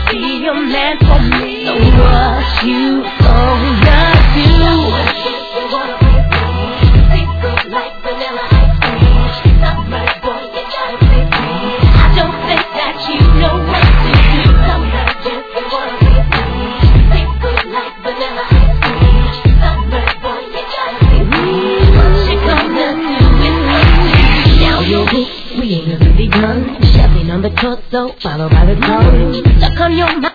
be a man for me. So what you gonna do? We ain't really begun. Shoving on the torso, followed by the tongue. Stuck on your mind.